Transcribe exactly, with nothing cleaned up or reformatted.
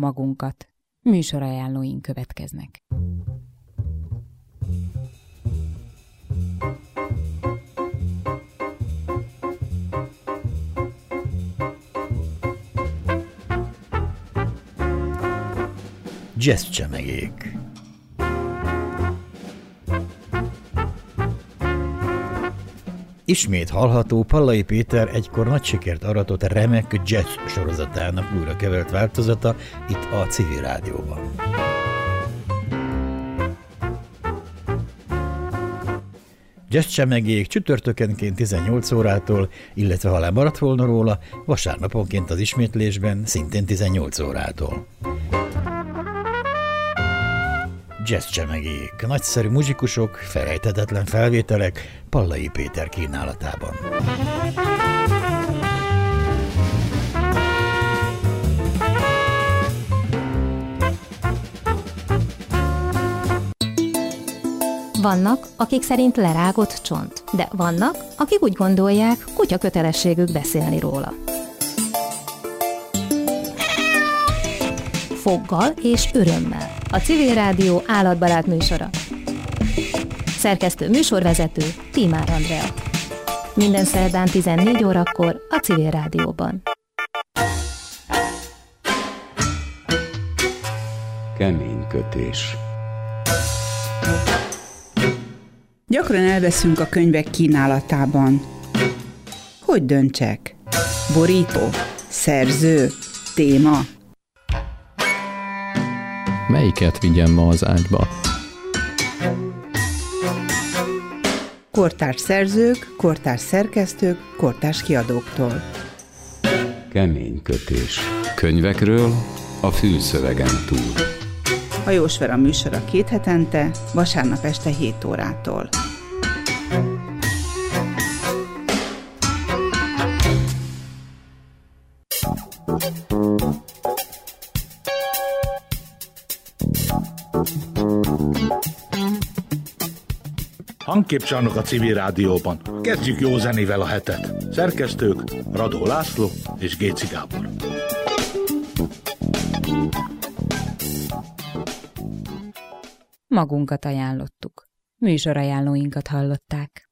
magunkat. Műsorajánlóink következnek. Jazzcsemegék. Ismét hallható Pallai Péter egykor nagy sikert aratott remek jazz sorozatának újra kevert változata itt a Civil Rádióban. Jazzcsemegék csütörtökenként tizennyolc órától, illetve ha lemaradt volna róla, vasárnaponként az ismétlésben szintén tizennyolc órától. Jazzcsemegék, nagyszerű muzsikusok, felejthetetlen felvételek Pallai Péter kínálatában. Vannak, akik szerint lerágott csont, de vannak, akik úgy gondolják, kutya kötelességük beszélni róla. Foggal és örömmel. A Civil Rádió állatbarát műsora. Szerkesztő műsorvezető Tímár Andrea. Minden szerdán tizennégy órakor a Civil Rádióban. Keménykötés. Gyakran elveszünk a könyvek kínálatában. Hogy döntsek? Borító? Szerző? Téma? Melyiket vigyem ma az ágyba? Kortárs szerzők, kortárs szerkesztők, kortárs kiadóktól. Keménykötés. Könyvekről a fülszövegen túl. Hajós Vera műsora két hetente, vasárnap este hét órától. Hangképcsarnok a Civil Rádióban. Kezdjük jó zenével a hetet. Szerkesztők Radó László és Géci Gábor. Magunkat ajánlottuk. Műsorajánlóinkat hallották.